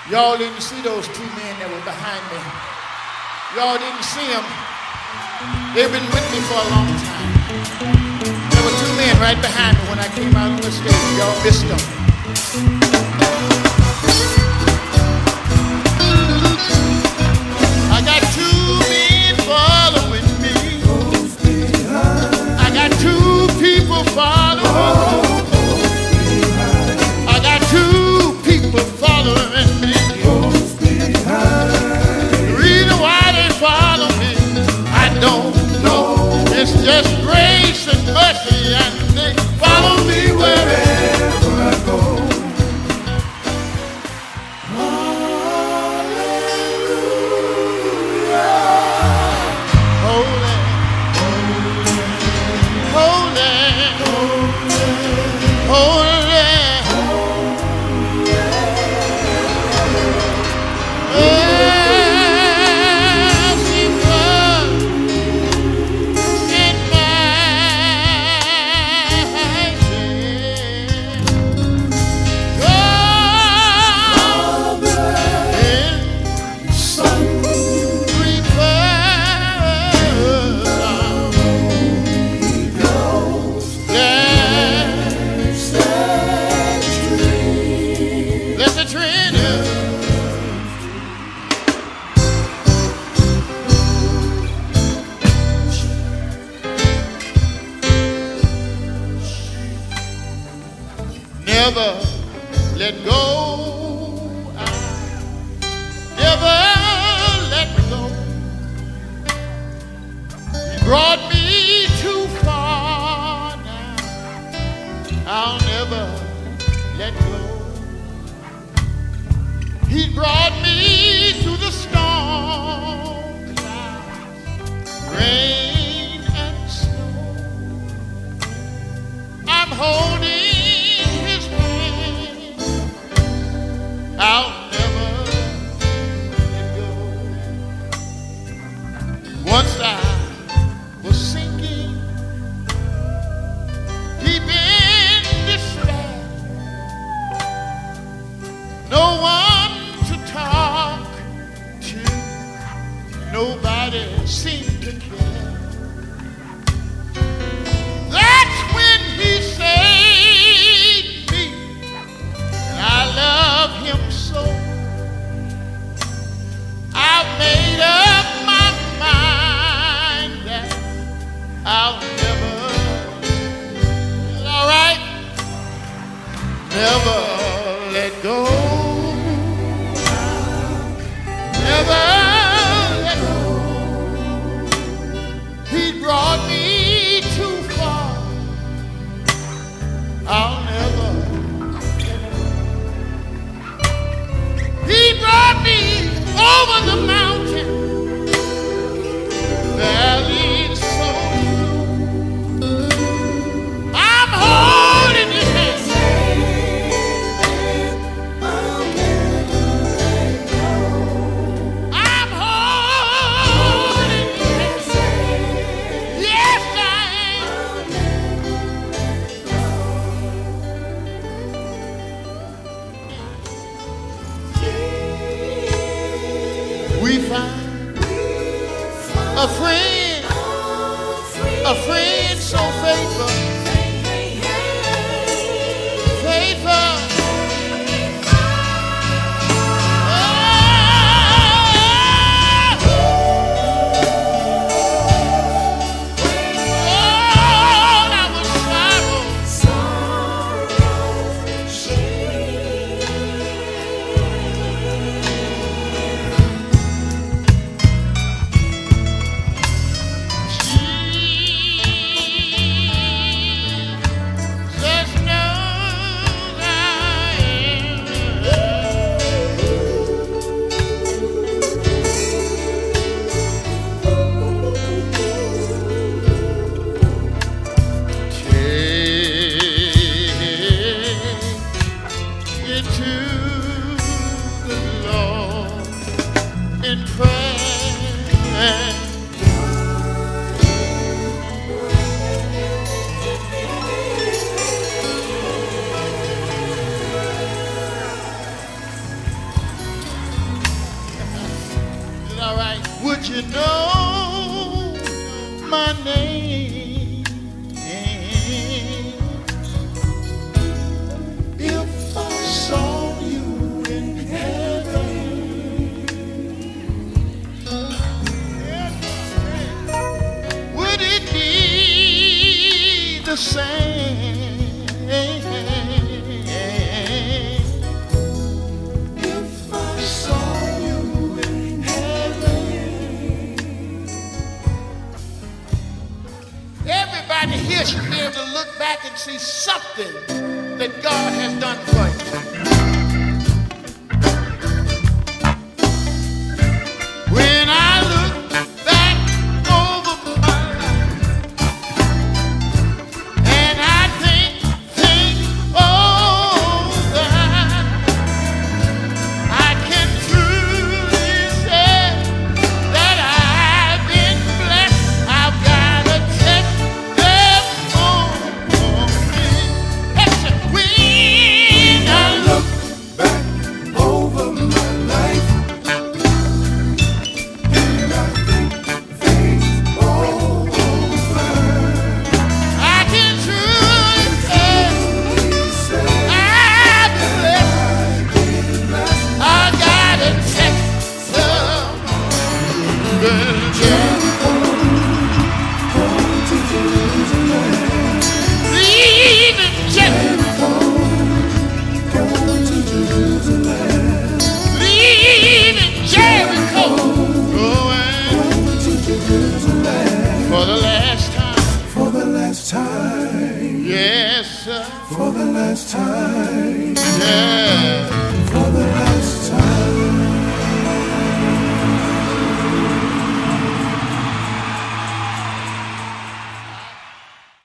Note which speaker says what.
Speaker 1: Y'all didn't see those two men that were behind me. Y'all didn't see them. They've been with me for a long time. There were two men right behind me when I came out on the stage. Y'all missed them. I got two men following me. I got two people following me. I got two people following me. The reason why they follow me, I don't know. It's just grace and mercy, and they follow me wherever I go. Never let go. Never let go. He brought me too far now. I'll never let go. He brought me through the storm clouds, rain and snow. I'm holding I'll never let go. Once I was sinking deep in despair, no one to talk to, nobody seemed to care. That's when he saved me, and I love him. I've made up my mind that I'll never, all right, never let go, never let go. He brought me too far, I'll never let go. He brought me over the mountain, valley so blue. I'm holding his hand. I'm holding his hand. Yes, I am. We find a friend so faithful, faithful. all right? Would you know my name if I saw you in heaven? Would it be the same if I saw you in heaven? Everybody here should be able to look back and see something that God has done for you. When I look back over my life and I think over, I can truly say that I've been blessed. I've got a testimony. Listen, when I look
Speaker 2: Back over my life, and I think things over.
Speaker 1: I can truly say
Speaker 2: Say
Speaker 1: I've been blessed.
Speaker 2: I've been blessed.
Speaker 1: I got a testimony. Leaving Jericho, leaving Jericho, going for the last time.
Speaker 2: For the last time,
Speaker 1: Yes, sir.
Speaker 2: for the last time.